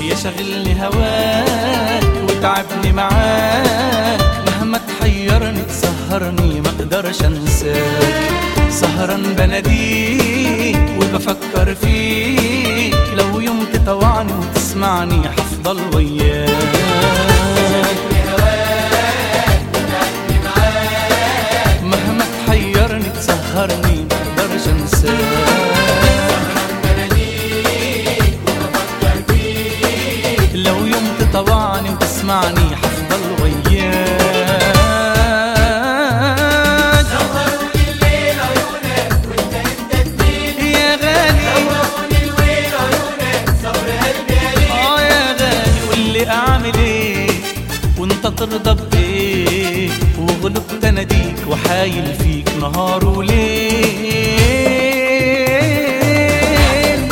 يا شغلني هواك وتعبني معاك، مهما تحيرني تسهرني ما اقدرش انساك. سهران بناديك وبفكر فيك، لو يوم تطوعني وتسمعني حفضل وياك. مهما تحيرني تسهرني ما اقدرش انساك. لو يوم تطوعني وتسمعني حفضل وياك. سهروني الليل عيونك وانت الدين يا غالي، سهروني الليل عيونك صبر قلبي قليل يا غالي. واللي اعمل ايه وانت ترضى بايه، وغلبت اناديك وحايل فيك نهار وليل.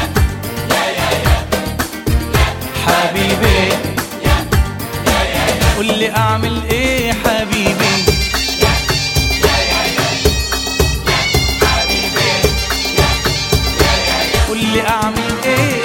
حبيبي قولي اعمل ايه حبيبي، قولي اعمل ايه.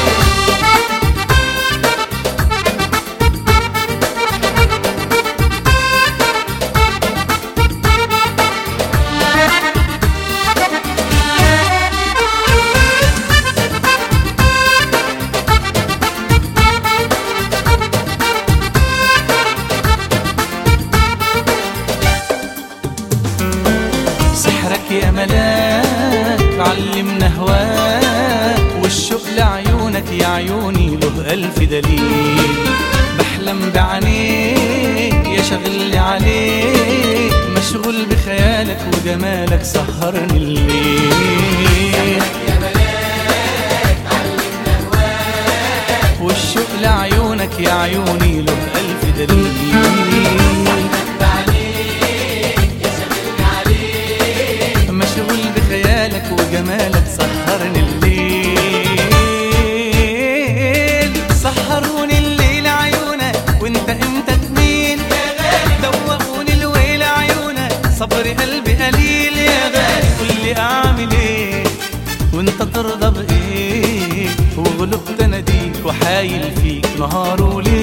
سحرك يا ملاك علمنا هواك، والشوق لعيونك يا عيوني له ألف دليل. بحلم بعينيك يا شغلي عليك، مشغول بخيالك وجمالك سهرني الليل. يا ملاك علمنا هواك، والشوق لعيونك يا عيوني له ألف دليل. مشغول بخيالك وجمالك سهرني الليل. سهروني الليل عيونك وانت امتى تميل يا غالي، دوقوني الويل عيونك صبر قلبي قليل يا غالي. قولي اعمل ايه وانت ترضى بايه، وغلبت اناديك وحايل فيك نهار وليل.